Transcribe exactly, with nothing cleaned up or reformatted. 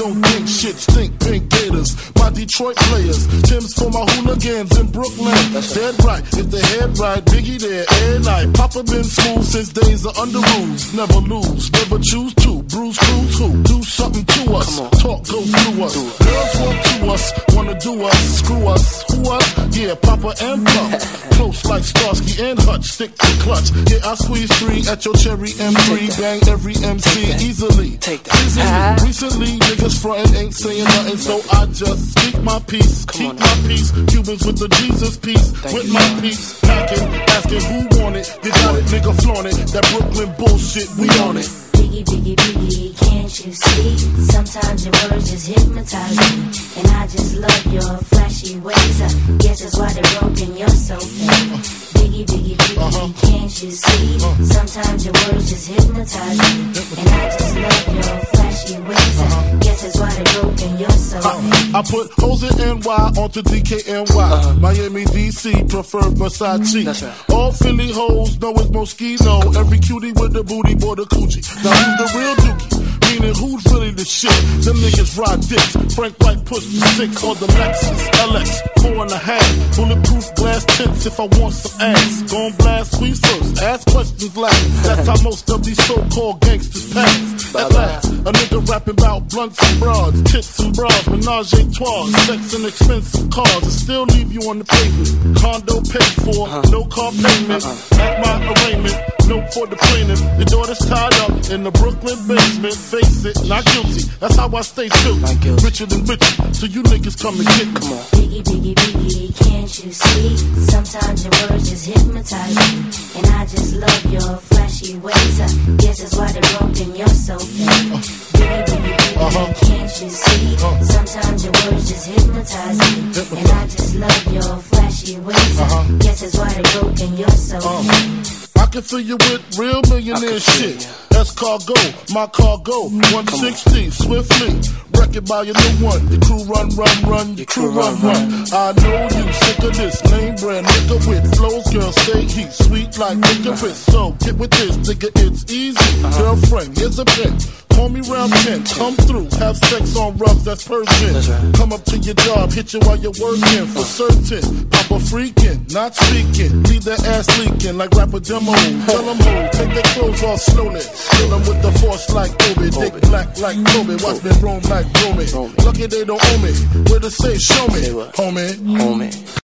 don't think shit stink, pink gators. My Detroit players, Tim's for my hooligans in Brooklyn. Dead right, if they head right, Biggie there every night. Papa been smooth since days of under rules. Never lose, never choose to. Bruise, cruise, who? Do something to us. Talk, go through us. Girls want to us, wanna do us, screw us. Who us? Yeah, Papa and Pump. Close like Starsky and Hutch, stick to clutch. Yeah, I squeeze three at your cherry M three. Bang every M C easily. Take that. Easily. Uh-huh. Recently, niggas frontin' ain't saying nothing, so I just speak my peace, keep my peace. Cubans with the Jesus peace, Thank with you, my man. peace. Packing, asking who want it. You got it, nigga, flaunt it. That Brooklyn bullshit, we on it. Biggie, biggie, biggie, can't you see? Sometimes your words just hypnotize me. And I just love your flashy ways. I guess that's why they're broken, you're so fake. Biggie, biggie, biggie, Uh-huh. can't you see? Sometimes your words just hypnotize me. And I just love your flashy ways. I guess that's why they're broken, you're so fake. I put hoes in N Y onto D K N Y. Uh-huh. Miami, D C, prefer Versace. That's right. All Philly hoes know it's Moschino. Every cutie with the booty, boy, the coochie. Now who's the real dookie? Meaning who's really the shit? Them niggas ride dicks. Frank White push the six on the Lexus L X, four and a half. Bulletproof glass tips if I want some ass. Gon' blast squeeze first, ask questions last. That's how most of these so-called gangsters pass. At last, a nigga rapping about blunts and broads, tits and bras, menage a trois, sex and expensive cars, and still leave you on the pavement. Condo paid for, no car payment. At my arraignment, note for the plaintiff. Your daughter's tied up in the Brooklyn basement. Face it, not guilty. That's how I stay true. Richer than richer, so you niggas come and get me. Come on. Biggie, biggie, biggie, can't you see? Sometimes your words just hypnotize me. And I just love your flashy ways. I guess that's why they're broken, you're so fake. Biggie, biggie, biggie, Uh-huh. can't you see? Sometimes your words just hypnotize me. And I just love your flashy ways. I guess that's why they're broken, you're so fake. I can fill you with real millionaire shit. That's cargo, my cargo, one sixty, swiftly. Wreck it by your new one. Your crew run, run, run, your crew run, run. I know you sick of this name brand nigga with flows. Girl, say he's sweet like licorice. So get with this, nigga, it's easy. Girlfriend, here's a pin. Call me round ten, come through, have sex on rubs, that's Persian. Right. Come up to your job, hit you while you're working, for certain. Papa freaking, not speaking, leave that ass leaking like rapper demo. Tell them ho, take their clothes off slowly. Kill them with the force like Kobe, dick black like Kobe, watch me roam like Romy. Lucky they don't owe me, where to say show me, homie. Homie.